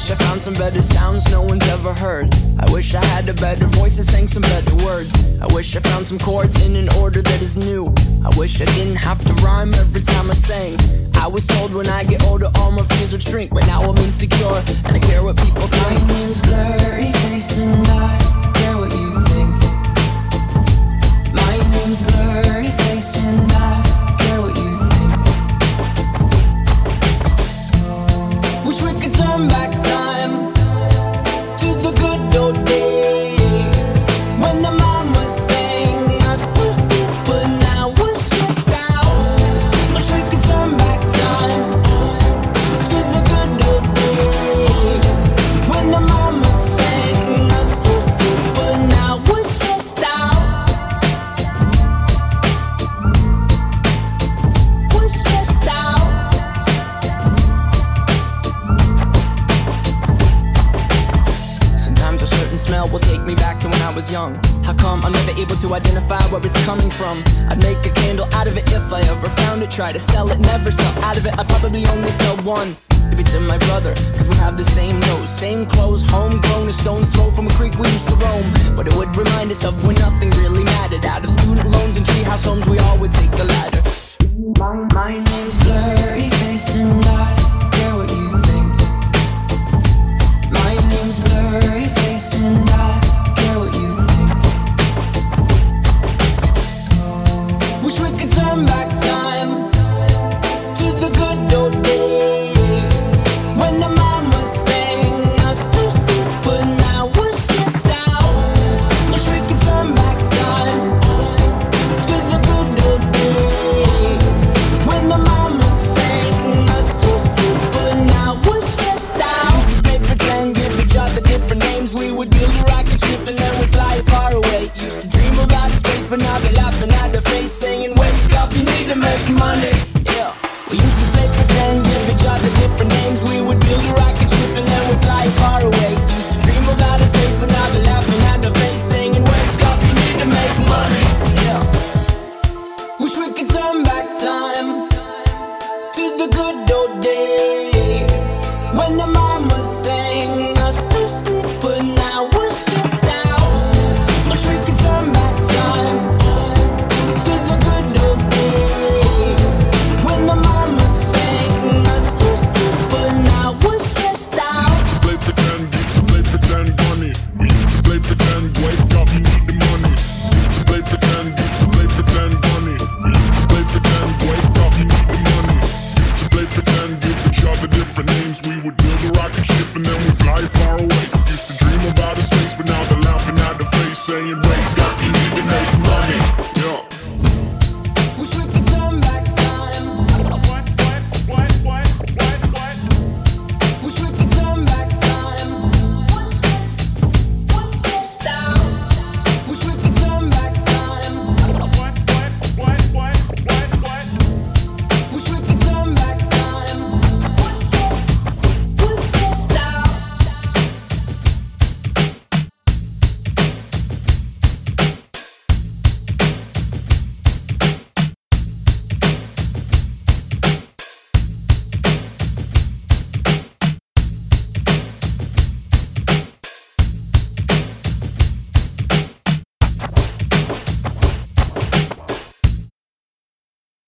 wish I found some better sounds no one's ever heard. I wish I had a better voice that sang some better words. I wish I found some chords in an order that is new. I wish I didn't have to rhyme every time I sang. I was told when I get older all my fears would shrink, but now I'm insecure and I care what people think. My name's Blurry Face and I care what you think. My name's Blurry Face and I care what you think. Wish we could turn back time to the good old days when the mama sang us to sleep, but now we're stressed out. Wish we could turn back time to the good old days when the mama sang us to sleep, but now we're stressed out. We're stressed out. Sometimes a certain smell will take me back to when I was young. How come I'm never able to identify where it's coming from? I'd make a candle out of it if I ever found it. Try to sell it, never sell out of it. I'd probably only sell one. Maybe to my brother, cause we have the same nose, same clothes, homegrown, a stone's throw from a creek we used to roam. But it would remind us of when nothing really mattered. Out of student loans and treehouse homes, we all would take a ladder. My name's Blurry Face and I care what you think. My name's Blurry Face and I care what you think. Wish we could turn back time to the good old days when the mama sang us to sleep, but now we're stressed out. Wish we could turn back time to the good old days when the mama sang us to sleep, but now we're stressed out. Used to play pretend, give each other different names. We would build a rocket ship and then we'd fly far away. Used to dream of outer space, but now they're laughing at the face, saying, wake up, you need to make money. Yeah. We used to play pretend, give each other different names. We would build a rocket ship and then we'd fly far away. Used to dream of outer space, but now they're laughing at the face, saying, wake up, you need to make money. Yeah. Wish we could turn back time to the good old days when the mama sang us to sleep, but now we're stressed out. Wish we could turn back time to the good old days when the mama sang us to sleep, but now we're stressed out. Used to play pretend, bunny. We used to play pretend, wake up, you need the money. Used to play pretend, bunny. We used to play pretend, wake up, you need the money. Used to play pretend, give each other different names. We would build a rocket ship and then we'd